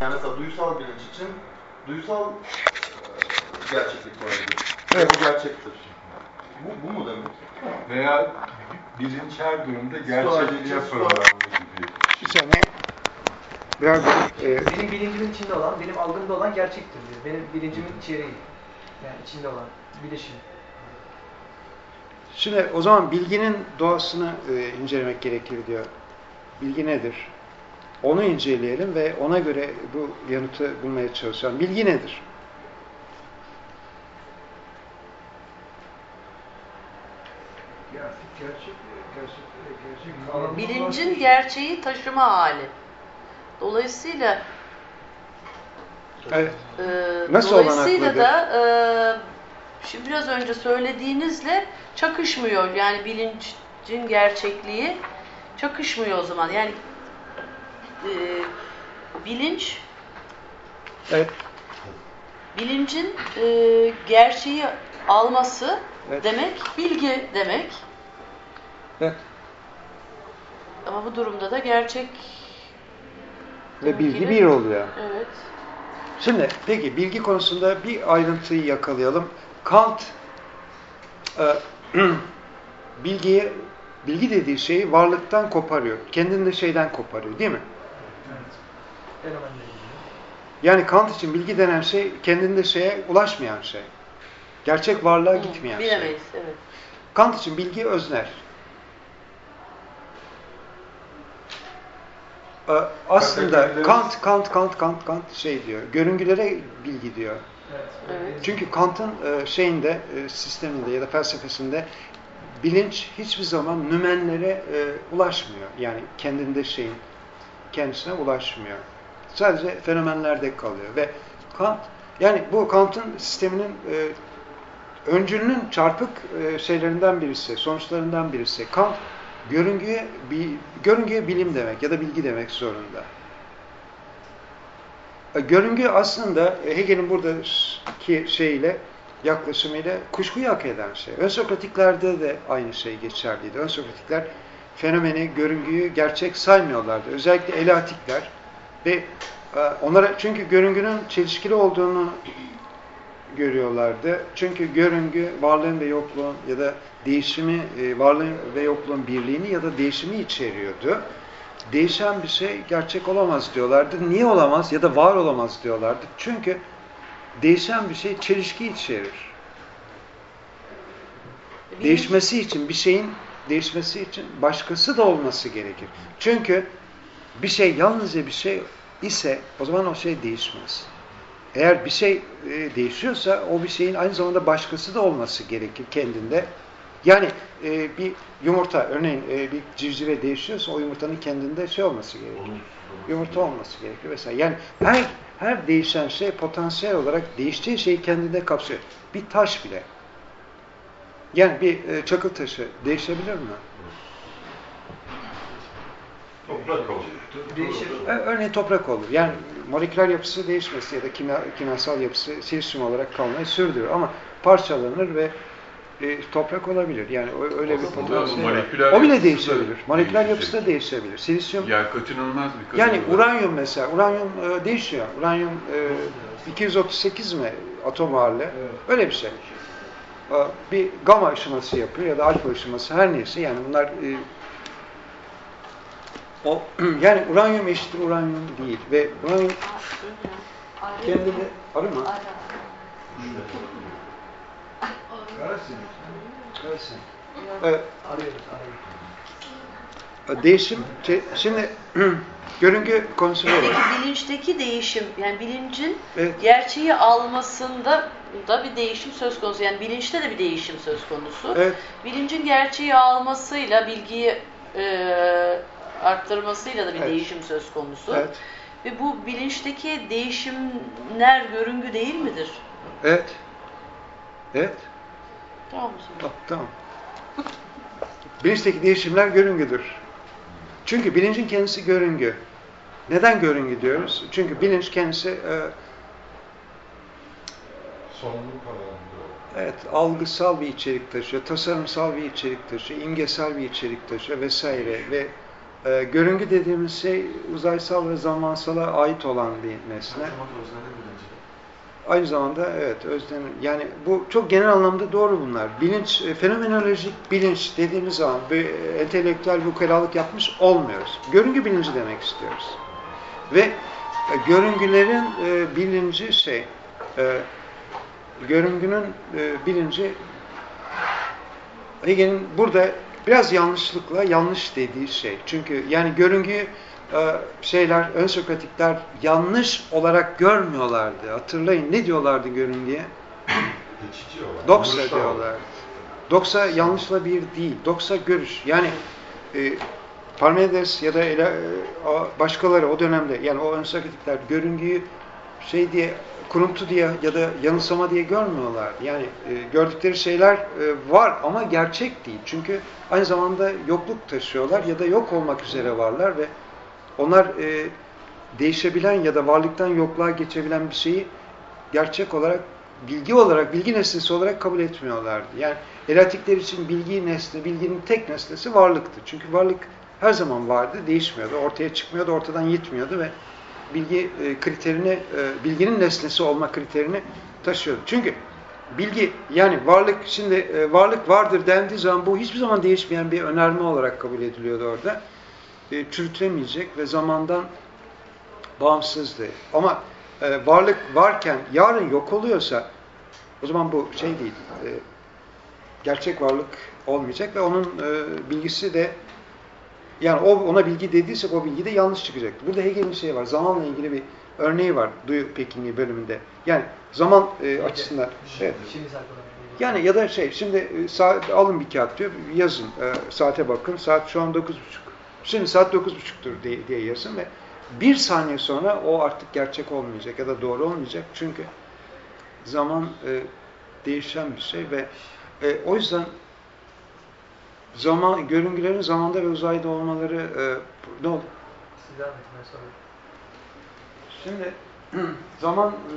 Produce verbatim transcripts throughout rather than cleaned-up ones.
Yani mesela duysal bilinç için duysal e, gerçeklik vardır. Evet. Bu gerçektir. Bu, bu mu demek? Veya bilinç her durumda gerçekliğe fırlanma gibi. Bir saniye. Biraz e, Benim bilincimin içinde olan, benim algımda olan gerçektir diyor. Benim bilincimin içeriği. Yani içinde olan, bileşim. Şimdi o zaman bilginin doğasını e, incelemek gerekir diyor. Bilgi nedir? Onu inceleyelim ve ona göre bu yanıtı bulmaya çalışalım. Bilgi nedir? Gerçek, gerçek, gerçek, gerçek. Bilincin gerçeği taşıma hali. Dolayısıyla Evet. e, Nasıl dolayısıyla olanaklıdır? da e, şimdi biraz önce söylediğinizle çakışmıyor. Yani bilincin gerçekliği çakışmıyor o zaman. Yani e, bilinç Evet. bilincin e, gerçeği alması Evet. demek bilgi demek. Evet. Ama bu durumda da gerçek Ve bilgi gibi- bir oluyor. Evet. Şimdi peki bilgi konusunda bir ayrıntıyı yakalayalım. Kant e, bilgiyi, bilgi dediği şeyi varlıktan koparıyor. Kendini şeyden koparıyor, değil mi? Fenomenle ilgili. Yani Kant için bilgi denen şey kendinde şeye ulaşmayan şey. Gerçek varlığa Hı, gitmeyen şey. bilemeyiz, evet. Kant için bilgi öznel. Ee, Aslında Kategorileri- Kant, Kant, Kant, Kant, Kant şey diyor. Görüngülere bilgi diyor. Evet. Evet. Çünkü Kant'ın e, şeyinde, e, sisteminde ya da felsefesinde bilinç hiçbir zaman nümenlere e, ulaşmıyor. Yani kendinde şeyin kendisine ulaşmıyor. Sadece fenomenlerde kalıyor ve Kant, yani bu Kant'ın sisteminin e, öncülünün çarpık e, şeylerinden birisi, sonuçlarından birisi. Kant görüngüye, bi, görüngüye bilim demek ya da bilgi demek zorunda. E, görüngü aslında e, Hegel'in buradaki şeyle, yaklaşımıyla kuşkuyu hak eden şey. Ön Sokratiklerde de aynı şey geçerliydi. Ön Sokratikler fenomeni, görüngüyü gerçek saymıyorlardı. Özellikle Eleatikler ve e, onlara çünkü görüngünün çelişkili olduğunu görüyorlardı. Çünkü görüngü varlığın ve yokluğun ya da değişimi, e, varlığın ve yokluğun birliğini ya da değişimi içeriyordu. Değişen bir şey gerçek olamaz diyorlardı. Niye olamaz ya da var olamaz diyorlardı. Çünkü değişen bir şey çelişki içerir. Bilinç- Değişmesi için, bir şeyin değişmesi için başkası da olması gerekir. Çünkü bir şey yalnızca bir şey ise o zaman o şey değişmez. Eğer bir şey e, değişiyorsa o bir şeyin aynı zamanda başkası da olması gerekir kendinde. Yani e, bir yumurta, örneğin e, bir civcive değişiyorsa o yumurtanın kendinde şey olması gerekir. Yumurta olması gerekir vesaire. Yani her her değişen şey potansiyel olarak değiştiği şeyi kendinde kapsıyor. Bir taş bile. Yani bir e, çakıl taşı değişebilir mi? Toprak olur. Değişir. Ö- Örneğin toprak olur. Yani moleküler yapısı değişmesi ya da kimya, kimyasal yapısı silisyum olarak kalmayı sürdürür. Ama parçalanır ve e, toprak olabilir. Yani o- öyle bir potansiyel var. moleküler O bile yapısı da değişebilir. Moleküler değişecek. yapısı da değişebilir. Silisyum, Yani kaçınılmaz bir yani kaçınılmaz. uranyum mesela. Uranyum e, değişiyor. Uranyum e, iki yüz otuz sekiz mi atom ağırlığı? Öyle bir şey. E, bir gama ışıması yapıyor ya da alfa ışıması her neyse. Yani bunlar e, o yani uranyum eşittir uranyum değil ve uranyum kendini arı mı? Karasın. Gelsin. Evet, Arıyoruz, arıyoruz. değişim şey- şimdi görüngü konusu böyle. Peki bilinçteki değişim, yani bilincin Evet. gerçeği almasında da bir değişim söz konusu. Yani bilinçte de bir değişim söz konusu. Evet. Bilincin gerçeği almasıyla, bilgiyi e, arttırmasıyla da bir Evet. değişim söz konusu. Evet. Ve bu bilinçteki değişimler görüngü değil midir? Evet. Evet. Tamam mı? Ah, tamam. Bilinçteki değişimler görüngüdür. Çünkü bilincin kendisi görüngü. Neden görüngü diyoruz? Çünkü bilinç kendisi e, Sonluk alanında. evet, algısal bir içerik taşıyor, tasarımsal bir içerik taşıyor, imgesel bir içerik taşıyor vesaire ve e, görüngü dediğimiz şey uzaysal ve zamansala ait olan bir nesne. Aynı zamanda evet özden, yani bu çok genel anlamda doğru bunlar. Bilinç, e, fenomenolojik bilinç dediğimiz zaman bir entelektüel bir ukalalık yapmış olmuyoruz. Görüngü bilinci demek istiyoruz. Ve e, görüngülerin e, bilinci şey, e, görüngünün e, bilinci Hegel'in burada biraz yanlışlıkla yanlış dediği şey. Çünkü yani görüngüyü e, şeyler, ön Sokratikler yanlış olarak görmüyorlardı. Hatırlayın ne diyorlardı görüngüye? Doksa diyorlardı. Doksa yanlışla bir değil. Doksa görüş. Yani e, Parmenides ya da ele, e, başkaları o dönemde yani o ön Sokratikler görüngüyü şey diye kuruntu diye ya da yanılsama diye görmüyorlar. Yani e, gördükleri şeyler e, var ama gerçek değil. Çünkü aynı zamanda yokluk taşıyorlar ya da yok olmak üzere varlar ve onlar e, değişebilen ya da varlıktan yokluğa geçebilen bir şeyi gerçek olarak, bilgi olarak, bilgi nesnesi olarak kabul etmiyorlardı. Yani Helatikler için bilgi nesne, bilginin tek nesnesi varlıktı. Çünkü varlık her zaman vardı, değişmiyordu, ortaya çıkmıyordu, ortadan gitmiyordu ve bilgi e, kriterini, e, bilginin nesnesi olma kriterini taşıyordu. Çünkü bilgi, yani varlık, şimdi e, varlık vardır dendiği zaman bu hiçbir zaman değişmeyen bir önerme olarak kabul ediliyordu orada. E, çürütülemeyecek ve zamandan bağımsızdı. Ama e, varlık varken yarın yok oluyorsa o zaman bu şey değil, e, gerçek varlık olmayacak ve onun e, bilgisi de, yani o ona bilgi dediysek o bilgi de yanlış çıkacaktı. Burada Hegel'in şey var, zamanla ilgili bir örneği var Duyu Pekingi bölümünde. Yani zaman e, açısından. Evet. Yani ya da şey, şimdi e, saat, alın bir kağıt diyor, yazın, e, saate bakın, saat şu an dokuz buçuk. Şimdi saat dokuz buçuktur diye, diye yazın ve bir saniye sonra o artık gerçek olmayacak ya da doğru olmayacak. Çünkü zaman e, değişen bir şey ve e, o yüzden zaman, görüngülerin zamanda ve uzayda olmaları e, ne oldu? Şimdi zaman e,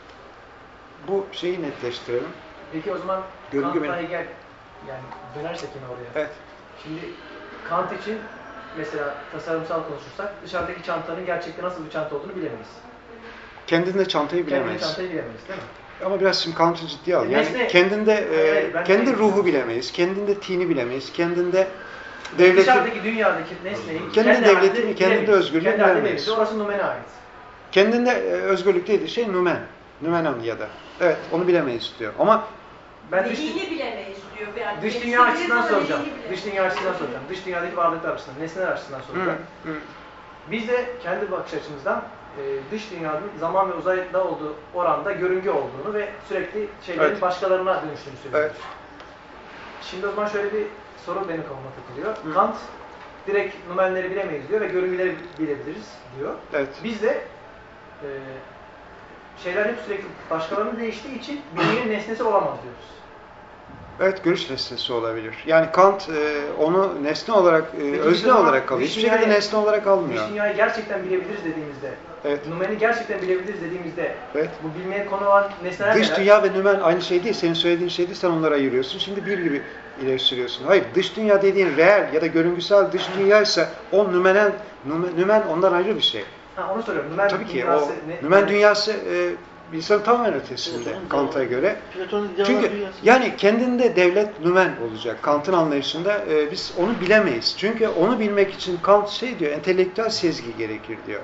bu şeyi netleştirelim. Peki o zaman Görüngü Kant'la benim. Hegel, yani dönersek yine oraya. Evet. Şimdi Kant için mesela tasarımsal konuşursak dışarıdaki çantanın gerçekte nasıl bir çanta olduğunu bilemeyiz. Kendinde çantayı Kendine bilemeyiz. çantayı bilemeyiz değil mi? Ama biraz şimdi Kant'ı ciddiye al. Yani Nesne- kendinde e, Hayır, hayır, ben kendi şey- ruhu bilemeyiz, kendinde tini bilemeyiz, kendinde devleti, Dışarıdaki dünyadaki nesneyi kendi halinde devletini, kendi bilemeyiz. de özgürlüğünü kendi halinde bilemeyiz. bilemeyiz. Orası numene ait. kendinde e, özgürlük dediği şey numen. Numenon ya da. Evet, onu bilemeyiz diyor. Ama Ben dış, Dediğini bilemeyiz diyor. Yani dış hepsi dünya bilir açısından ama soracağım. dediğini bilemeyiz. Dış dünya açısından soracağım. Dış dünyadaki varlıklar açısından, nesneler açısından hı, soracağım. hı, Biz de kendi bakış açımızdan e, dış dünyanın zaman ve uzayda olduğu oranda görüngü olduğunu ve sürekli şeylerin Evet. başkalarına dönüştüğünü söylüyoruz. evet. Şimdi o zaman şöyle bir soru benim kafama takılıyor. Hı. Kant direkt numenleri bilemeyiz diyor ve görüngüleri bilebiliriz diyor. Evet. Biz de e, şeyler hep sürekli başkalarının değiştiği için bilginin nesnesi olamaz diyoruz. Evet, görüş nesnesi olabilir. Yani Kant e, onu nesne olarak, e, Peki biz özne o zaman olarak alıyor. dış Hiçbir şekilde dünyayı- nesne olarak almıyor. Dış dünyayı gerçekten bilebiliriz dediğimizde, Evet. numeni gerçekten bilebiliriz dediğimizde Evet. bu bilmeye konu olan nesneler Dış neler? dünya ve nümen aynı şey değil. Senin söylediğin şey değil, sen onları ayırıyorsun. Şimdi bir gibi ileri sürüyorsun. Hayır, dış dünya dediğin reel ya da görüngüsel dış dünya ise o nümenen, nümen, nümen ondan ayrı bir şey. Ha, onu soruyorum. Nümen Tabii ki dünyası o ne- nümen ne- dünyası e, insanın tamamen ötesinde Platon'un Kant'a göre. Platon'un ideal Çünkü dünyası. yani kendinde devlet nümen olacak. Kant'ın anlayışında e, biz onu bilemeyiz. Çünkü onu bilmek için Kant şey diyor, entelektüel sezgi gerekir diyor.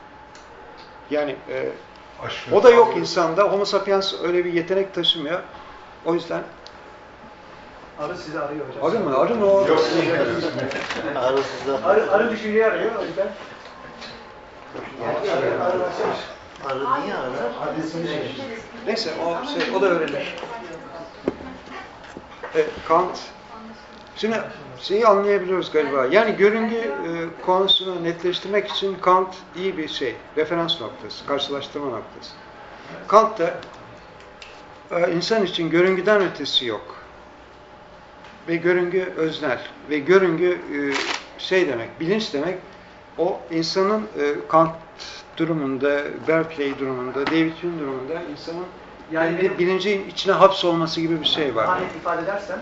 Yani e, o da yok insanda. Homo sapiens öyle bir yetenek taşımıyor. O yüzden Arı sizi arıyor hocam. arı mı? Arı mı o? Yok. Arasında. Arı, arı düşünceyi arıyor o yüzden. Yani arı, arı başlamış. Arı niye arar? Neyse o şey o da öğrenir. E, Kant. Şimdi şeyi anlayabiliyoruz galiba. Yani görüngü e, konusunu netleştirmek için Kant iyi bir şey. Referans noktası, karşılaştırma noktası. Kant'ta e, insan için görüngüden ötesi yok. Ve görüngü öznel. Ve görüngü e, şey demek, bilinç demek. O insanın e, Kant durumunda, Berkeley durumunda, David Hume durumunda insanın Yani kendi benim- bilincin içine hapsolması gibi bir şey var. Daha net ifade edersem,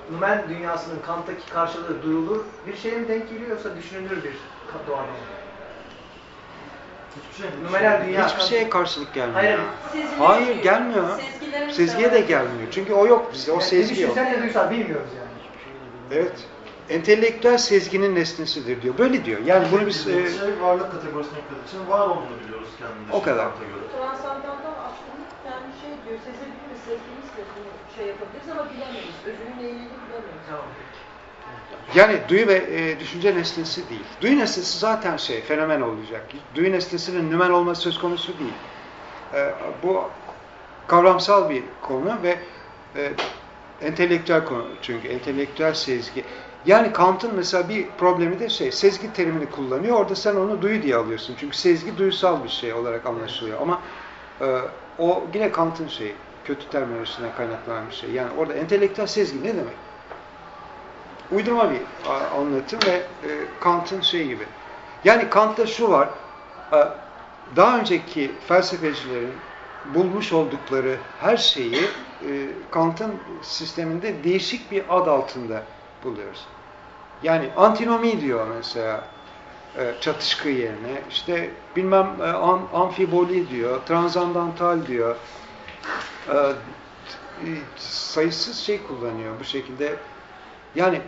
Numen dünyasının Kant'taki karşılığı duyulur bir şeye mi denk geliyor yoksa düşünülür bir doğada mı? Hiçbir şey mi? Numenal dünya. Hiçbir şeye karşılık gelmiyor. Hayır. Sezgileri Hayır geliyor. gelmiyor. Sezgilerimiz Sezgiye de var. gelmiyor. Çünkü o yok bizde. O Yani sezgi yok. düşünsel de duysal bilmiyoruz yani. Evet. Entelektüel sezginin nesnesidir diyor. Böyle diyor. Yani bunu biz... e, şey varlık kategorisine yüklediği için var olduğunu biliyoruz kendinde. O kadar. Kant'a göre. Transandantal aklımız yani şey diyor, sezebiliriz, sezgimizle bunu şey yapabiliriz ama bilemeyiz. Özünün neyini bilemeyiz. Tamam. Yani duyu ve e, düşünce nesnesi değil. Duyu nesnesi zaten şey, fenomen olacak. Duyu nesnesinin nümen olması söz konusu değil. E, bu kavramsal bir konu ve e, entelektüel konu çünkü entelektüel sezgi. Yani Kant'ın mesela bir problemi de şey, sezgi terimini kullanıyor. Orada sen onu duyu diye alıyorsun. Çünkü sezgi duysal bir şey olarak anlaşılıyor. Ama e, o yine Kant'ın şeyi, kötü terminolojisinden kaynaklanan bir şey. Yani orada entelektüel sezgi ne demek? Uydurma bir a, anlatım ve e, Kant'ın şey gibi. Yani Kant'ta şu var, e, daha önceki felsefecilerin bulmuş oldukları her şeyi e, Kant'ın sisteminde değişik bir ad altında buluyoruz. Yani antinomi diyor mesela e, çatışkı yerine, işte bilmem e, am, amfiboli diyor, transandantal diyor, e, e, sayısız şey kullanıyor bu şekilde. Yani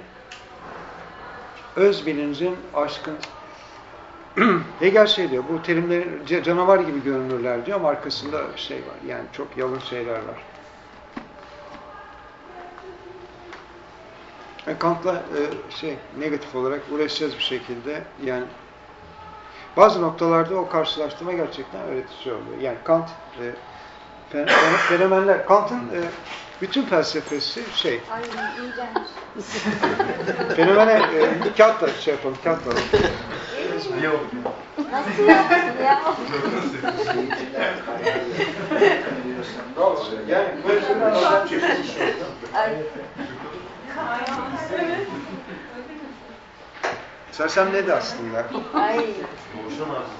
öz bilincin, aşkın Hegel şey diyor, bu terimler canavar gibi görünürler diyor ama arkasında şey var, yani çok yalın şeyler var. Yani Kant'la e, şey negatif olarak uğraşacağız bir şekilde. Yani bazı noktalarda o karşılaştırma gerçekten öğretici oluyor. Yani Kant e, fenomenler, Kant'ın e, bütün felsefesi şey. Ay iğrenç. Fenomene e, kağıtla şey yapalım, kağıtla alalım. Niye oldu? Nasıl yaptın ya? Yani böyle şeyler Ay. Sersem ne de aslında? Ay. Boşan arzı.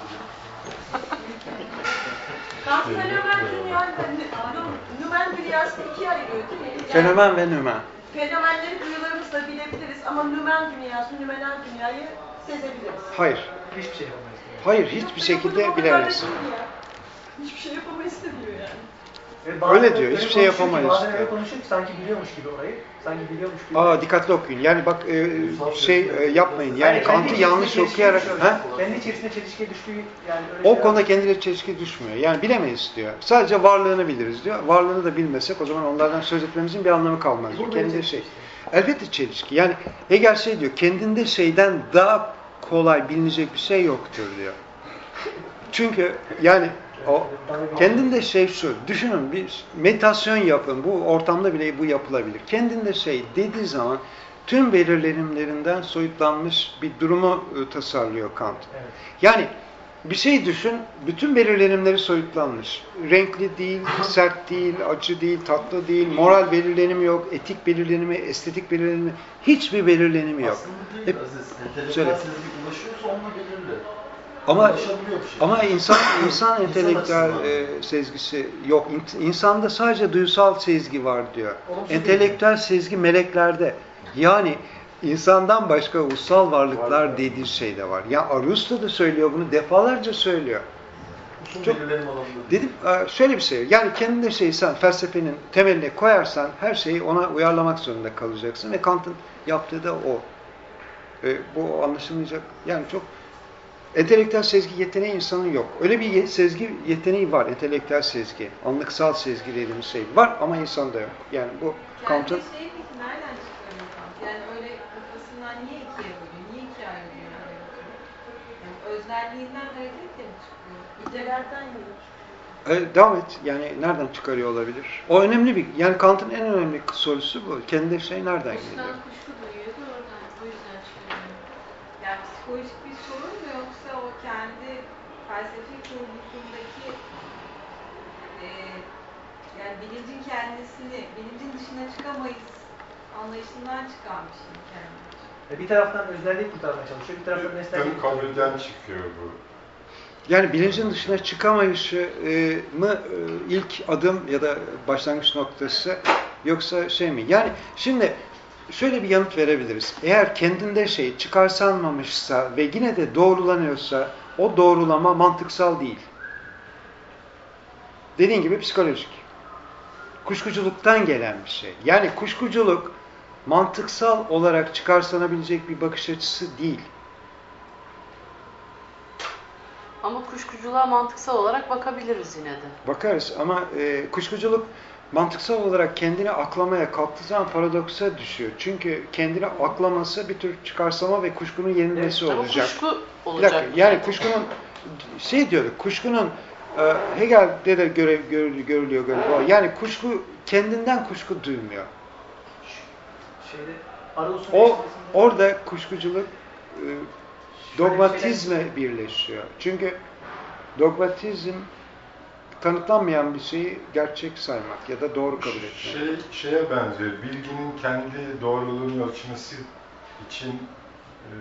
Kant fenomen dünyayla nümen dünyasını ikiye ayırıyor değil mi? Yani Fenomen ve nümen. fenomenleri duyularımızla bilebiliriz ama nümen dünyası, nümenal dünyayı sezebiliriz. Hayır. Hiçbir şey yapamayız. Hayır, hiçbir şekilde bilemezsin. Hiçbir şey yapamayız demiyor yani. Ve bazen Öyle diyor, öyle hiçbir şey konuşuyor ki, yapamayız Bazen öyle diyor. konuşuyor ki sanki biliyormuş gibi orayı. Sanki biliyormuş gibi. Aa dikkatli okuyun. Yani bak e, şey e, yapmayın. Yani kendi Kant'ı içerisinde yanlış çelişkiye okuyarak düşüyor. ha? Kendi içerisinde çelişkiye düştüğü yani öyle O şeyler- konuda kendileri çelişki düşmüyor. Yani bilemeyiz diyor. Sadece varlığını biliriz diyor. Varlığını da bilmesek o zaman onlardan söz etmemizin bir anlamı kalmaz diyor. Burada Kendinde çelişki şey. işte. Elbette çelişki. Yani Hegel şey diyor. Kendinde şeyden daha kolay bilinecek bir şey yoktur diyor. Çünkü yani o kendinde şey şu, düşünün bir meditasyon yapın, bu ortamda bile bu yapılabilir. Kendinde şey dediği zaman tüm belirlenimlerinden soyutlanmış bir durumu e, tasarlıyor Kant. Evet. Yani bir şey düşün, bütün belirlenimleri soyutlanmış. Renkli değil, sert değil, acı değil, tatlı değil, moral belirlenimi yok, etik belirlenimi, estetik belirlenimi, hiçbir belirlenimi yok. Aslında Hep- değil Aziz. Entelektüel Söyle. sezgi ulaşıyorsa onunla belirli. Ama Ulaşabiliyor bir şey. ama insan insan entelektüel açısından. e, sezgisi yok. İn- İnsanda sadece duysal sezgi var diyor. Olumsuz Entelektüel sezgi meleklerde. Yani insandan başka ussal varlıklar dediği şey de var. Ya Aristo da söylüyor bunu, defalarca söylüyor. Usul çok- belirlenim alanında. Dedim e, şöyle bir şey. Yani kendine şey sen felsefenin temeline koyarsan her şeyi ona uyarlamak zorunda kalacaksın ve Kant'ın yaptığı da o. E, bu anlaşılmayacak. Yani çok entelektüel sezgi yeteneği insanın yok. Öyle bir ye- sezgi yeteneği var, entelektüel sezgi. Anlıksal sezgi dediğimiz şey var ama insanda yok. Yani bu Kant'ın Kendi şeyi peki nereden çıkarıyor Kant? Yani öyle kafasından niye ikiye bölüyor? Niye ikiye ayrılıyor? Yani öznelliğinden hareketle mi çıkıyor? İdelerden yürür. E, devam et. Yani nereden çıkarıyor olabilir? O önemli bir, yani Kant'ın en önemli sorusu bu. Kendi şey nereden geliyor? Kuştan kuşku duyuyor da oradan. O yüzden çıkarıyor. Yani psikolojik bir sorun mu yoksa o kendi felsefi kurgusundaki e, yani bilincin kendisini, bilincin dışına çıkamayız anlayışından çıkan bir şey kendi. E, Bir taraftan öznellik kurtarmaya çalışıyor, bir taraftan nesnellik Tüm kabulden çıkıyor bu. Yani bilincin dışına çıkamayışı e, mı e, ilk adım ya da başlangıç noktası yoksa şey mi? Yani şimdi şöyle bir yanıt verebiliriz. Eğer kendinde şey çıkarsanmamışsa ve yine de doğrulanıyorsa o doğrulama mantıksal değil. Dediğin gibi psikolojik. Kuşkuculuktan gelen bir şey. Yani kuşkuculuk mantıksal olarak çıkarsanabilecek bir bakış açısı değil. Ama kuşkuculuğa mantıksal olarak bakabiliriz yine de. Bakarız ama e, kuşkuculuk mantıksal olarak kendini aklamaya kalktığı zaman paradoksa düşüyor. Çünkü kendini aklaması bir tür çıkarsama ve kuşkunun yenilmesi Ama olacak. kuşku Bir olacak. dakika, yani kuşkunun şey diyorduk, kuşkunun e, Hegel'de de göre, görülüyor, görülüyor galiba. Yani kuşku kendinden kuşku duymuyor. Şeyde Arus'un O eleştirisinde- orada kuşkuculuk e, dogmatizme birleşiyor. Çünkü dogmatizm kanıtlanmayan bir şeyi gerçek saymak ya da doğru kabul etmek. Şey, şeye benziyor. Bilginin kendi doğruluğunu ölçmesi için e,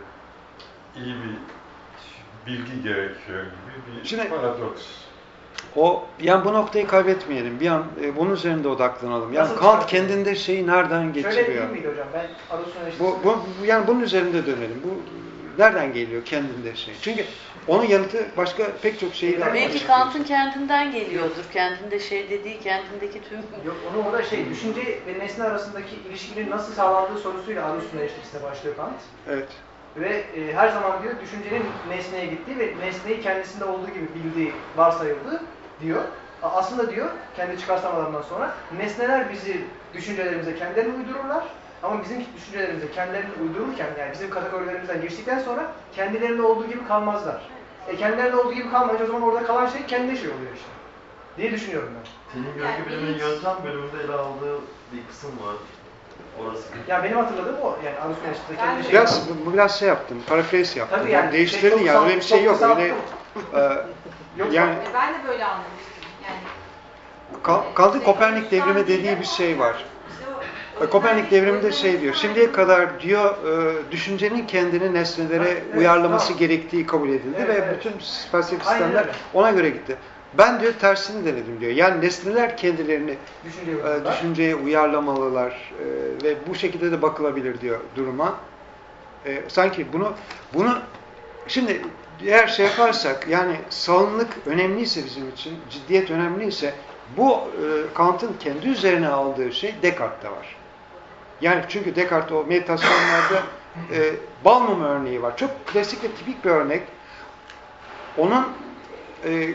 iyi bir bilgi gerekiyor gibi bir Şimdi- paradoks. O yani bu noktayı kaybetmeyelim. Bir an e, bunun üzerinde odaklanalım. Yani Nasıl Kant çıkartıyor? kendinde şeyi nereden Şöyle getiriyor? değil miydi hocam? Ben Arus'un Bu, eleştirisinde... bu yani bunun üzerinde dönelim. Bu nereden geliyor kendinde şey? Çünkü onun yanıtı başka pek çok şeyle Belki Belki Kant'ın kendinden geliyordur. Kendinde şey dediği, kendindeki tüm... Yok, onu orada şey, düşünce ve nesne arasındaki ilişkinin nasıl sağlandığı sorusuyla Arus'un eleştirisine başlıyor Kant. Evet. Ve e, her zaman diyor düşüncenin nesneye gittiği ve nesneyi kendisinde olduğu gibi bildiği, varsayıldığı diyor. A- Aslında diyor, kendi çıkarsamalarından sonra, nesneler bizi düşüncelerimize kendilerini uydururlar. Ama bizim düşüncelerimize kendilerini uydururken, yani bizim kategorilerimizden geçtikten sonra kendilerinde olduğu gibi kalmazlar. E kendilerinde olduğu gibi kalmayınca o zaman orada kalan şey kendi şey oluyor işte. Diye düşünüyorum ben. Senin görgü bilimin yöntem bölümünde ele aldığı bir kısım var. Orası. Ya benim hatırladığım o. Yani Arus'un eleştirisinde kendi şey Biraz bu biraz şey yaptım. Paraphrase yaptım. Tabii yani, yani, değiştirdin şey, yani. çok Öyle bir şey yok. kısalttım. Öyle e, Yok, yani E, ben de böyle anlamıştım. Yani Ka- Kant'ın Kopernik devrimi dediği bir şey var. işte o- o Kopernik yüzden devriminde hiç şey diyor, öyle şimdiye kadar diyor e, düşüncenin kendini nesnelere Evet, uyarlaması tamam. gerektiği kabul edildi Evet, ve evet. bütün felsefi Aynen sistemler öyle. ona göre gitti. Ben diyor tersini denedim diyor. Yani nesneler kendilerini düşünce e, yapıyorlar. düşünceye uyarlamalılar e, ve bu şekilde de bakılabilir diyor duruma. E, sanki bunu bunu şimdi eğer şey yaparsak yani sağlık önemliyse bizim için, ciddiyet önemliyse bu e, Kant'ın kendi üzerine aldığı şey Descartes'te var. Yani çünkü Descartes o meditasyonlarda e, bal mumu örneği var. Çok klasik ve tipik bir örnek. Onun e,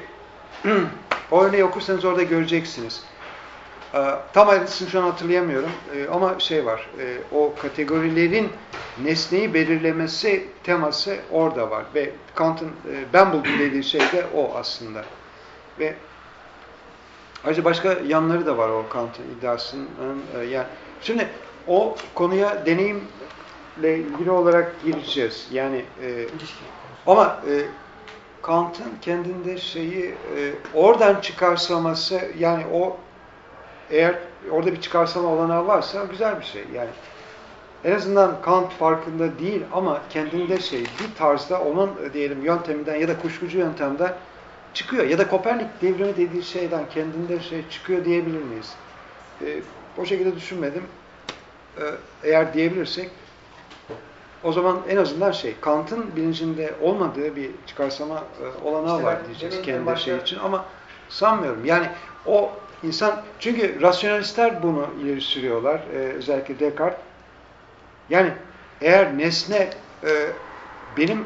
o örneği okursanız orada göreceksiniz. E, tam ayrıntısını şu an hatırlayamıyorum. E, ama şey var. E, o kategorilerin nesneyi belirlemesi teması orada var. Ve Kant'ın e, ben buldum dediği şey de o aslında. Ve ayrıca başka yanları da var o Kant'ın iddiasının. E, yani şimdi o konuya deneyimle ilgili olarak gireceğiz. Yani e, ama e, Kant'ın kendinde şeyi e, oradan çıkarsaması yani o eğer orada bir çıkarsama olanağı varsa güzel bir şey. Yani en azından Kant farkında değil ama kendinde şey bir tarzda onun e, diyelim yönteminden ya da kuşkucu yöntemden çıkıyor. Ya da Kopernik devrimi dediği şeyden kendinde şey çıkıyor diyebilir miyiz? E, o şekilde düşünmedim. E, eğer diyebilirsek o zaman en azından şey Kant'ın bilincinde olmadığı bir çıkarsama e, olanağı İşte var ben diyeceğiz demin kendi başta- şey için ama sanmıyorum. Yani o insan çünkü rasyonalistler bunu ileri sürüyorlar. E, özellikle Descartes. Yani eğer nesne e, benim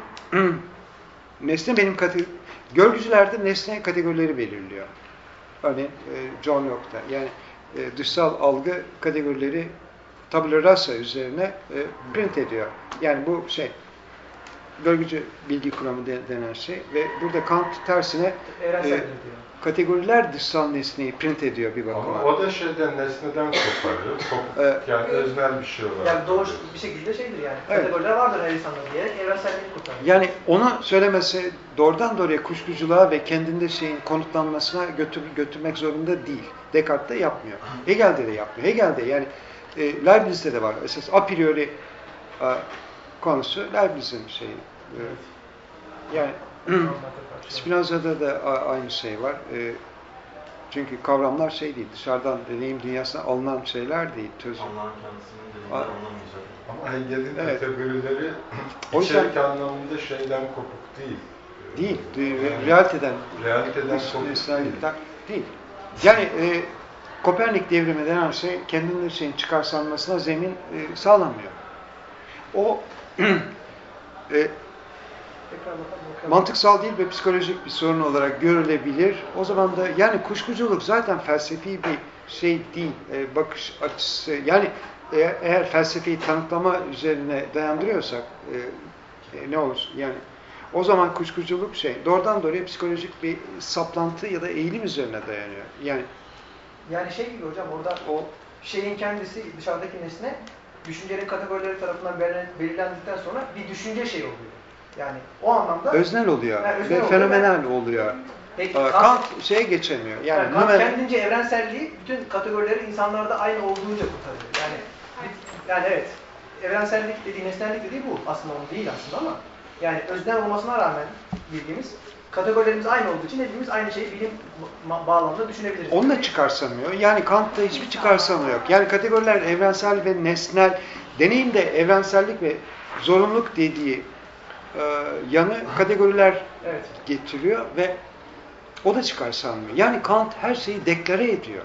nesne benim kategori görgücülerde nesne kategorileri belirliyor. Örneğin e, John Locke'da. Yani e, dışsal algı kategorileri tabula rasa üzerine e, print ediyor. Yani bu şey görgücü bilgi kuramı de, denen şey ve burada Kant tersine Evrensel e, diyor. kategoriler dışsal nesneyi print ediyor bir bakıma. Ama o da şeyden nesneden koparıyor. Çok, Evet. yani öznel bir şey olarak. Yani doğru bir şekilde şeydir yani. Evet. Kategoriler vardır her insanda diyerek evrenselliğini kurtarıyor. Yani onu söylemesi doğrudan doğruya kuşkuculuğa ve kendinde şeyin konutlanmasına götür, götürmek zorunda değil. Descartes de yapmıyor. Hegel'de de yapmıyor. Hegel'de yani e, Leibniz'de de var. Esas a priori e, konusu Leibniz'in şeyi. E, yani Spinoza'da da a, aynı şey var. E, Çünkü kavramlar şey değil, dışarıdan deneyim dünyasına alınan şeyler değil. Tözü. Allah'ın kendisinin dediğinden A- anlamayacak. Ama Hegel'in Evet. kategorileri O yüzden- içerik anlamında şeyden kopuk değil. Değil, Yani re- realiteden, realiteden dış kopuk nesnellikten değil. Yani e, Kopernik devrimi denen şey kendinin şeyin çıkarsanmasına zemin e, sağlamıyor. O e, Tekrar bakalım, bakalım. mantıksal değil ve psikolojik bir sorun olarak görülebilir. O zaman da yani kuşkuculuk zaten felsefi bir şey değil, e, bakış açısı. Yani eğer, eğer felsefeyi tanıklama üzerine dayandırıyorsak e, e, ne olur? Yani o zaman kuşkuculuk şey doğrudan doğruya psikolojik bir saplantı ya da eğilim üzerine dayanıyor. Yani Yani şey gibi hocam orada o şeyin kendisi dışarıdaki nesne düşüncenin kategorileri tarafından belirlen- belirlendikten sonra bir düşünce şey oluyor. Yani o anlamda öznel oluyor Ha, öznel ve oluyor. fenomenal oluyor. Peki, Aa, Kant- Kant şeye geçemiyor. Yani, Yani Kant numen- kendince evrenselliği bütün kategorileri insanlarda aynı olduğunca kurtarıyor. Yani yani evet. Evrensellik dediği, nesnellik dediği bu. Aslında onu değil aslında ama yani öznel olmasına rağmen bildiğimiz kategorilerimiz aynı olduğu için hepimiz aynı şeyi bilim ma- bağlamında düşünebiliriz. Onu da çıkarsamıyor. Yani Kant'ta hiçbir çıkarsamı yok. Yani kategoriler evrensel ve nesnel. Deneyimde evrensellik ve zorunluluk dediği e, yanı kategoriler Evet. getiriyor ve o da çıkarsamıyor. Yani Kant her şeyi deklare ediyor.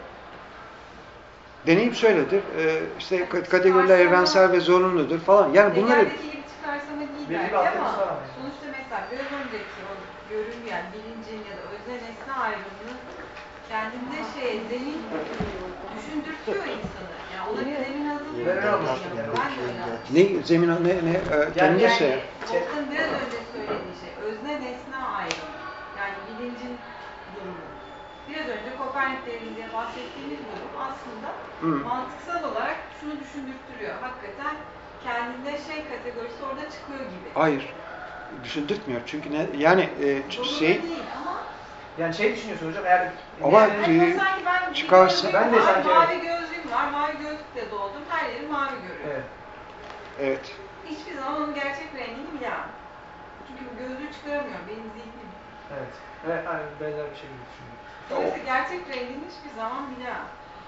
Deneyim şöyledir. E, işte ka- kategoriler evrensel ve zorunludur falan. Yani bunları Hegel'deki gibi çıkarsama değil Belli bir belki ama altyapısı var ama. sonuçta mesela göz önceki o görünmeyen bilincin ya da özne nesne ayrımını kendinde şey zemin düşündürtüyor insanı. Yani ona bir zemin hazırlıyor. Ben öyle anlamıştım Yani yani. ben de öyle anlamıştım. ne zemin ne ne e, kendi Yani şey. Volta'ire'ın biraz önce söylediği şey, özne nesne ayrımı. Yani bilincin durumu. Biraz önce Kopernik devrinde bahsettiğimiz durum aslında Hı. mantıksal olarak şunu düşündürtüyor. Hakikaten kendinde şey kategorisi orada çıkıyor gibi. Hayır. Düşündürtmüyor. Çünkü ne yani e, Zorunda şey değil ama Yani şey düşünüyorsun hocam eğer Ama yani- e, yani sanki ben bir çıkarsa- gözlüğüm Ben de var, sanki mavi evet. gözlüğüm var, mavi gözlükle doğdum, her yeri mavi görüyorum. Evet. evet. Hiçbir zaman onun gerçek rengini bilemem. Çünkü bu gözlüğü çıkaramıyorum, benim zihnim. Evet. Evet, aynen benzer bir şey gibi düşünüyorum. Dolayısıyla gerçek rengini hiçbir zaman bilemem.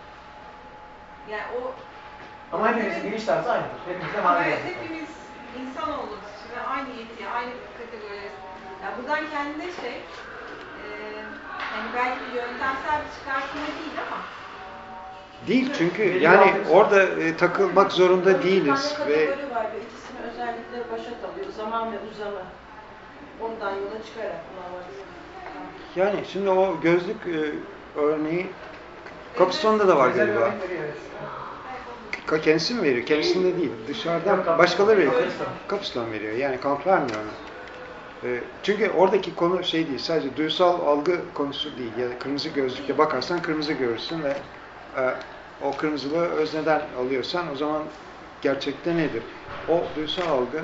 Yani o... Ama hepimizin bilinç tarzı aynıdır. Hepimiz de Ama mavi evet, yazdık. hepimiz insan olduğumuz için ve aynı yetiye, aynı kategoriye. Yani buradan kendine şey, e, yani belki bir yöntemsel bir çıkartma değil ama Değil çünkü Belli bir yani altyapısı var. orada e, takılmak zorunda değiliz Bir tane ve kategori var ve ikisini özellikle başa alıyor. Zaman ve uzama. Ondan yola çıkarak buna varız. yani şimdi o gözlük e, örneği Capustone'da da var Benzer bir galiba. örnek veriyor, evet. Ka- Kendisi mi veriyor? Kendisinde değil. Dışarıdan Yok, başkaları veriyor. Capustone. Capustone veriyor. Yani Kant vermiyor onu. E, çünkü oradaki konu şey değil. Sadece duysal algı konusu değil. Yani kırmızı gözlükle bakarsan kırmızı görürsün ve e, o kırmızılığı özneden alıyorsan o zaman gerçekte nedir? O duysal algı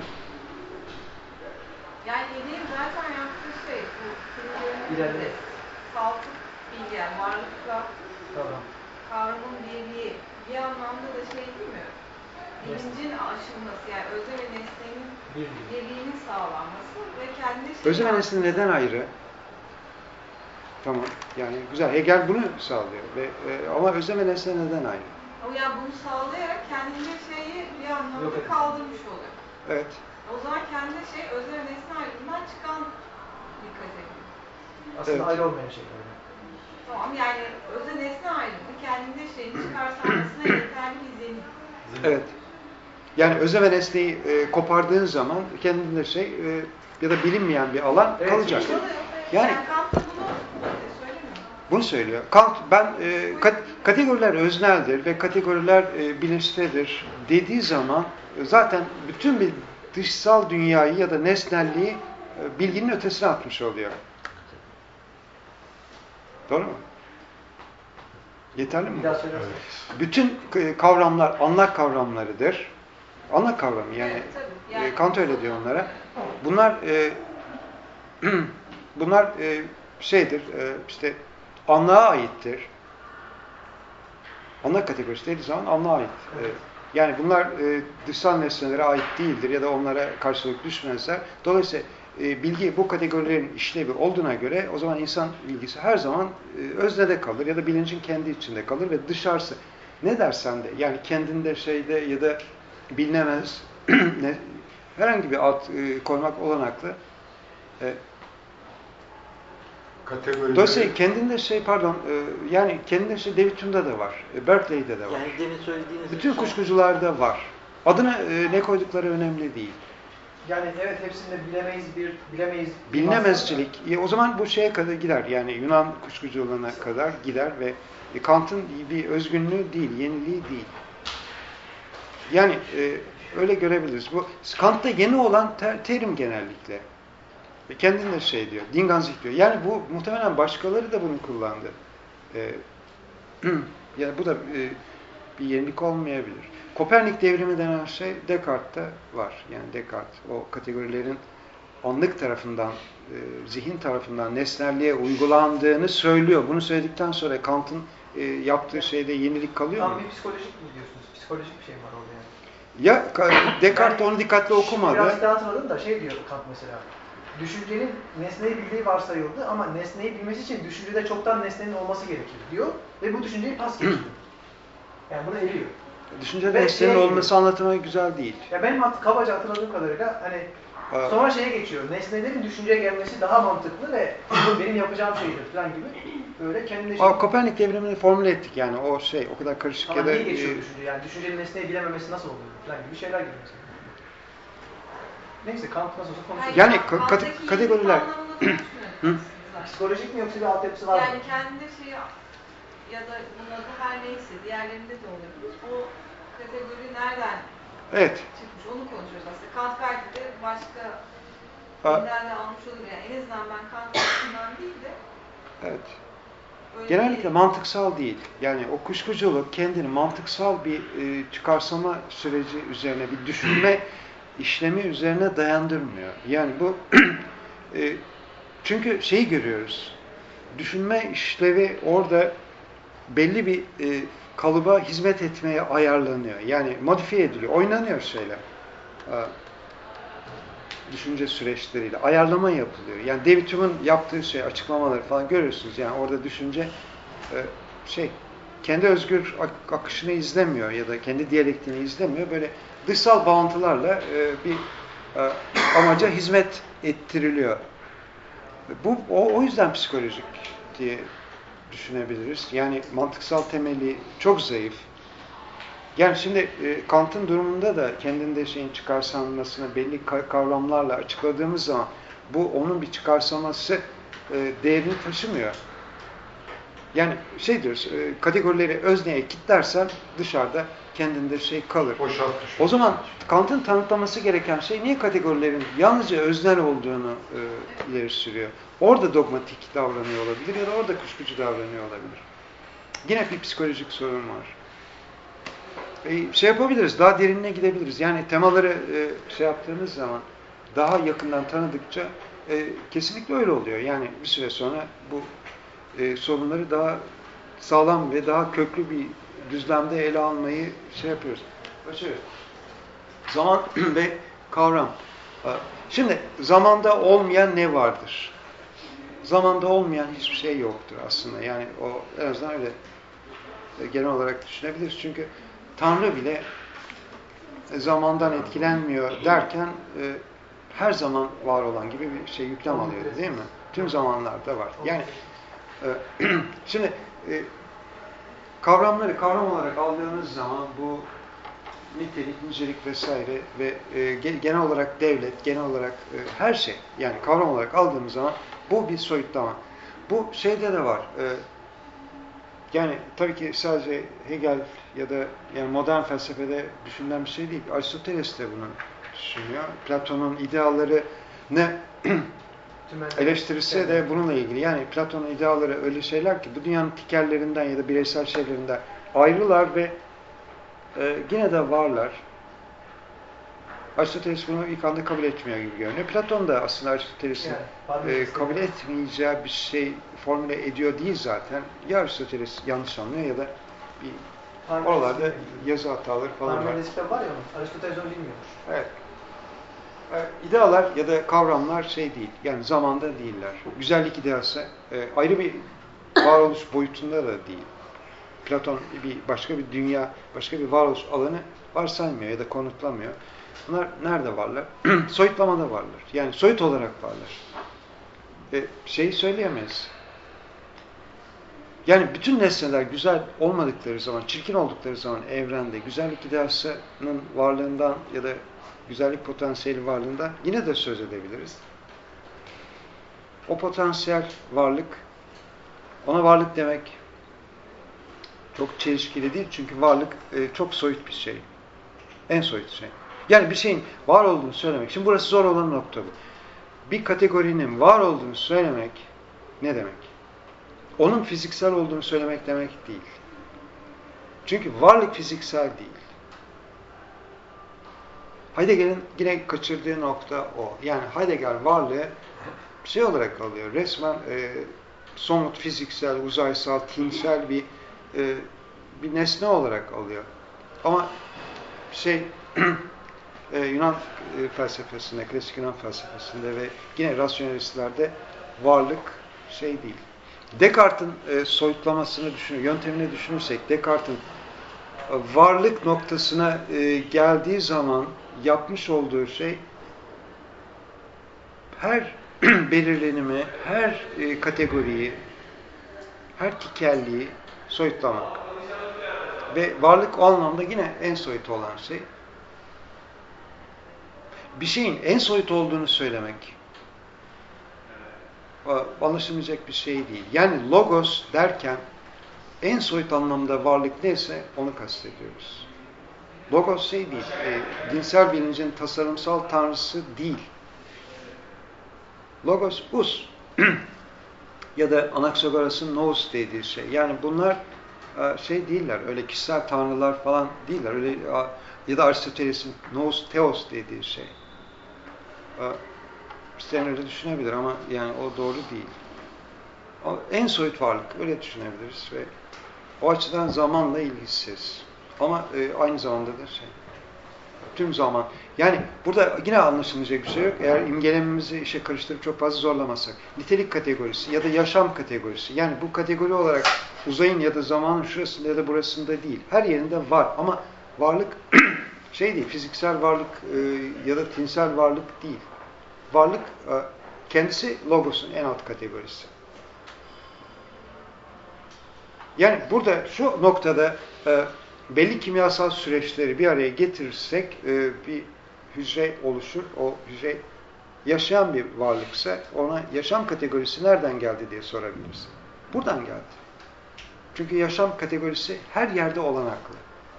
yani dediğim zaten yaptığı şey bu İleride. kırılığında saltık bilgi, yani varlıkla Tamam. kavramın birliği bir anlamda da şey değil mi? Bilincin aşılması yani özne ve nesnenin Birliği. birliğinin sağlanması ve kendi şey özne ve nesne neden ayrı? Tamam. Yani güzel. Hegel bunu sağlıyor. Ve, e, ama özne ve nesne neden ayrı? O yani bunu sağlayarak kendinde şeyi bir Yok anlamda ediyor. kaldırmış oluyor. Evet. O zaman kendi şey özne ve nesne ayrımından çıkan bir kategori. Aslında Evet. ayrı olmayan şeyler. Tamam yani özne nesne ayrımı kendinde şeyin çıkarsanmasına yeterli bir zemin. Evet. Yani özne ve nesneyi e, kopardığın zaman kendinde şey e, ya da bilinmeyen bir alan Evet, kalacak. işte. Yani Yani Kant da bunu söylemiyor. bunu söylüyor. Kant ben e, kat- kategoriler özneldir ve kategoriler e, bilinçtedir dediği zaman e, zaten bütün bir dışsal dünyayı ya da nesnelliği e, bilginin ötesine atmış oluyor. Doğru mu? Yeterli mi? Bir daha söylersen. Bütün e, kavramlar anlak kavramlarıdır. Anlak kavramı yani, Evet, tabii. Yani- e, Kant öyle diyor onlara. Bunlar e, bunlar e, şeydir e, işte anlığa aittir. Anlak kategorisi dediği zaman anlığa ait. E, yani bunlar e, dışsal nesnelere ait değildir ya da onlara karşılık düşmezler. Dolayısıyla e, bilgi bu kategorilerin işlevi olduğuna göre o zaman insan bilgisi her zaman e, öznede kalır ya da bilincin kendi içinde kalır ve dışarısı ne dersen de yani kendinde şeyde ya da bilinemez ne, herhangi bir ad e, koymak olanaklı. E, Kategorileri... Dolayısıyla kendinde şey pardon e, yani kendinde şey David Hume'da da var. E, Berkeley'de de var. Yani demin söylediğiniz Bütün şey- kuşkucularda var. Adına e, ne koydukları önemli değil. Yani evet hepsinde bilemeyiz bir bilemeyiz. bir Bilinemezcilik. E, o zaman bu şeye kadar gider. Yani Yunan kuşkuculuğuna kadar gider ve e, Kant'ın bir özgünlüğü değil, yeniliği değil. Yani e, öyle görebiliriz. Bu Kant'ta yeni olan ter, terim genellikle. E, kendinde şey diyor, Dinganzik diyor. Yani bu muhtemelen başkaları da bunu kullandı. E, yani bu da e, bir yenilik olmayabilir. Kopernik devrimi denen şey Descartes'te var. Yani Descartes o kategorilerin anlık tarafından, e, zihin tarafından nesnelliğe uygulandığını söylüyor. Bunu söyledikten sonra Kant'ın e, yaptığı şeyde yenilik kalıyor Tam mu? bir psikolojik mi diyorsunuz? Psikolojik bir şey mi var orada yani? Ya Descartes onu dikkatli okumadı. Biraz daha hatırladım da şey diyor Kant mesela. Düşüncenin nesneyi bildiği varsayıldı ama nesneyi bilmesi için düşüncede çoktan nesnenin olması gerekir diyor ve bu düşünceyi pas geçiyor. Yani bunu eliyor. Düşünce Ve nesnenin şey olması anlatımı güzel değil. Ya benim hat- kabaca hatırladığım kadarıyla hani Aa. sonra şeye geçiyor. Nesnelerin düşünceye gelmesi daha mantıklı ve benim yapacağım şeydir falan gibi böyle kendine şey... Aa, Kopernik devrimini formüle ettik yani o şey o kadar karışık Ama ya da niye geçiyor e, düşünce? Yani düşüncenin nesneyi bilememesi nasıl oluyor falan gibi şeyler gibi mesela. Neyse Kant nasıl olsa konuşuyor. Yani Yani ka- Kant'taki kate- yenilik kategoriler- anlamında konuşmuyoruz aslında. Psikolojik mi yoksa bir altyapısı var mı? Yani kendi şeyi ya da bunun adı her neyse diğerlerinde de olabilir. O kategori nereden evet. çıkmış onu konuşuyoruz aslında. Kant belki de başka Aa. dinlerden almış olur yani. En azından ben Kant açısından değil de Evet. öyle Genellikle bir- mantıksal değil. Yani o kuşkuculuk kendini mantıksal bir e, çıkarsama süreci üzerine, bir düşünme işlemi üzerine dayandırmıyor. Yani bu e, çünkü şeyi görüyoruz. Düşünme işlevi orada belli bir e, kalıba hizmet etmeye ayarlanıyor. Yani modifiye ediliyor, oynanıyor şeyler. Aa, düşünce süreçleriyle ayarlama yapılıyor. Yani David Hume'un yaptığı şey, açıklamaları falan görüyorsunuz. Yani orada düşünce e, şey kendi özgür ak- akışını izlemiyor ya da kendi diyalektiğini izlemiyor. Böyle dışsal bağıntılarla e, bir e, amaca hizmet ettiriliyor. Bu o, o yüzden psikolojik diye düşünebiliriz. Yani mantıksal temeli çok zayıf. Yani şimdi e, Kant'ın durumunda da kendinde şeyin çıkarsanmasını belli ka- kavramlarla açıkladığımız zaman bu onun bir çıkarsaması e, değerini taşımıyor. Yani şey diyoruz, e, kategorileri özneye kilitlersen dışarıda kendinde şey kalır. Boşalt O zaman Kant'ın tanıtlaması gereken şey niye kategorilerin yalnızca öznel olduğunu e, ileri sürüyor. Orada dogmatik davranıyor olabilir ya da orada kuşkucu davranıyor olabilir. Yine bir psikolojik sorun var. E, şey yapabiliriz, daha derinine gidebiliriz. Yani temaları e, şey yaptığımız zaman daha yakından tanıdıkça e, kesinlikle öyle oluyor. Yani bir süre sonra bu e, sorunları daha sağlam ve daha köklü bir düzlemde ele almayı şey yapıyoruz. Başarıyoruz. Zaman ve kavram. Şimdi zamanda olmayan ne vardır? Zamanda olmayan hiçbir şey yoktur aslında. Yani o en azından öyle genel olarak düşünebiliriz. Çünkü Tanrı bile zamandan etkilenmiyor derken e, her zaman var olan gibi bir şey yüklem alıyor değil mi? Tüm zamanlarda var. Yani e, şimdi e, kavramları kavram olarak aldığınız zaman bu nitelik, nicelik vesaire ve e, genel olarak devlet, genel olarak e, her şey yani kavram olarak aldığımız zaman bu bir soyutlama. Bu şeyde de var. E, yani tabii ki sadece Hegel ya da yani modern felsefede düşünülen bir şey değil. Aristoteles de bunu düşünüyor. Platon'un idealları ne eleştirisi de bununla ilgili. Yani Platon'un idealları öyle şeyler ki bu dünyanın tikerlerinden ya da bireysel şeylerinden ayrılar ve e, yine de varlar. Aristoteles bunu ilk anda kabul etmiyor gibi görünüyor. Platon da aslında Aristoteles'in yani, e, kabul etmeyeceği bir şey formüle ediyor değil zaten. Ya Aristoteles yanlış anlıyor ya da bir Tanrı oralarda resmi yazı hataları falan Tanrı var. resmi var ya onun. Aristoteles onu bilmiyormuş. Evet. e, idealar ya da kavramlar şey değil, yani zamanda değiller. Güzellik ideası e, ayrı bir varoluş boyutunda da değil. Platon bir başka bir dünya, başka bir varoluş alanı varsaymıyor ya da konutlamıyor. Bunlar nerede varlar? Soyutlamada varlar. Yani soyut olarak varlar. E, şeyi söyleyemeyiz. Yani bütün nesneler güzel olmadıkları zaman, çirkin oldukları zaman evrende güzellik ideasının varlığından ya da güzellik potansiyeli varlığından yine de söz edebiliriz. O potansiyel varlık, ona varlık demek çok çelişkili değil. Çünkü varlık e, çok soyut bir şey. En soyut şey. Yani bir şeyin var olduğunu söylemek. Şimdi burası zor olan nokta bu. Bir kategorinin var olduğunu söylemek ne demek? Onun fiziksel olduğunu söylemek demek değil. Çünkü varlık fiziksel değil. Heidegger'in yine kaçırdığı nokta o. Yani Heidegger varlığı şey olarak alıyor. Resmen e, somut, fiziksel, uzaysal, tinsel bir e, bir nesne olarak alıyor. Ama şey e, Yunan e, felsefesinde, klasik Yunan felsefesinde ve yine rasyonalistlerde varlık şey değil. Descartes'in e, soyutlamasını düşünür, yöntemini düşünürsek Descartes'in e, varlık noktasına e, geldiği zaman yapmış olduğu şey her belirlenimi, her e, kategoriyi, her tikelliği soyutlamak. Ve varlık o anlamda yine en soyut olan şey. Bir şeyin en soyut olduğunu söylemek anlaşılmayacak bir şey değil. Yani logos derken en soyut anlamda varlık neyse onu kastediyoruz. Logos şey değil, e, dinsel bilincin tasarımsal tanrısı değil. Logos us ya da Anaxagoras'ın nous dediği şey. Yani bunlar e, şey değiller, öyle kişisel tanrılar falan değiller. Öyle ya da Aristoteles'in nous theos dediği şey. E, İsteyen öyle düşünebilir ama yani o doğru değil. O en soyut varlık öyle düşünebiliriz ve o açıdan zamanla ilgisiz. Ama e, aynı zamanda da şey, tüm zaman. Yani burada yine anlaşılacak bir şey yok. Eğer imgelememizi işe karıştırıp çok fazla zorlamazsak. Nitelik kategorisi ya da yaşam kategorisi. Yani bu kategori olarak uzayın ya da zamanın şurasında ya da burasında değil. Her yerinde var ama varlık şey değil, fiziksel varlık e, ya da tinsel varlık değil. Varlık kendisi logosun en alt kategorisi. Yani burada şu noktada belli kimyasal süreçleri bir araya getirirsek bir hücre oluşur. O hücre yaşayan bir varlıksa ona yaşam kategorisi nereden geldi diye sorabiliriz. Buradan geldi. Çünkü yaşam kategorisi her yerde olanaklı.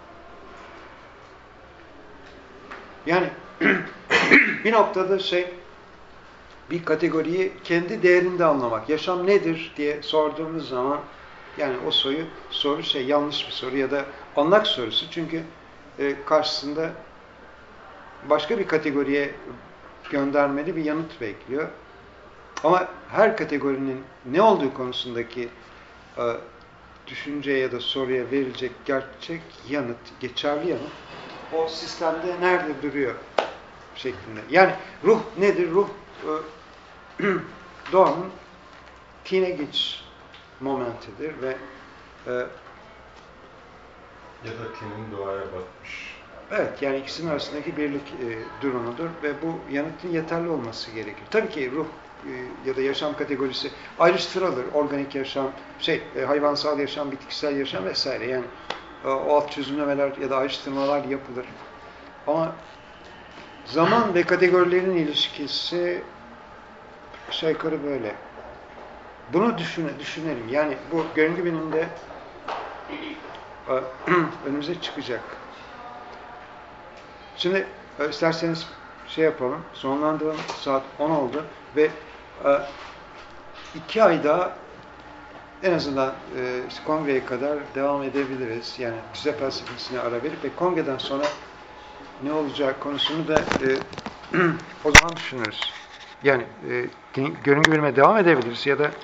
Yani bir noktada şey bir kategoriyi kendi değerinde anlamak. Yaşam nedir diye sorduğumuz zaman yani o soru, soru şey yanlış bir soru ya da anlak sorusu. Çünkü e, karşısında başka bir kategoriye göndermeli bir yanıt bekliyor. Ama her kategorinin ne olduğu konusundaki e, düşünceye ya da soruya verilecek gerçek yanıt, geçerli yanıt o sistemde nerede duruyor şeklinde. Yani ruh nedir? Ruh e, doğanın tine geçiş momentidir ve e, ya da tinin doğaya batmış. Evet, yani ikisinin arasındaki birlik e, durumudur ve bu yanıtın yeterli olması gerekir. Tabii ki ruh e, ya da yaşam kategorisi ayrıştırılır. Organik yaşam, şey, e, hayvansal yaşam, bitkisel yaşam vesaire. Yani e, o alt çözümlemeler ya da ayrıştırmalar yapılır. Ama zaman ve kategorilerin ilişkisi aşağı yukarı böyle. Bunu düşüne, düşünelim. Yani bu görüngü biliminde e, önümüze çıkacak. Şimdi e, isterseniz şey yapalım, sonlandıralım. Saat on oldu ve e, iki ay daha en azından e, işte kongreye kadar devam edebiliriz. Yani düze felsefesine ara verip ve kongreden sonra ne olacak konusunu da e, o zaman düşünürüz. Yani e, görüngü bilime devam edebiliriz ya da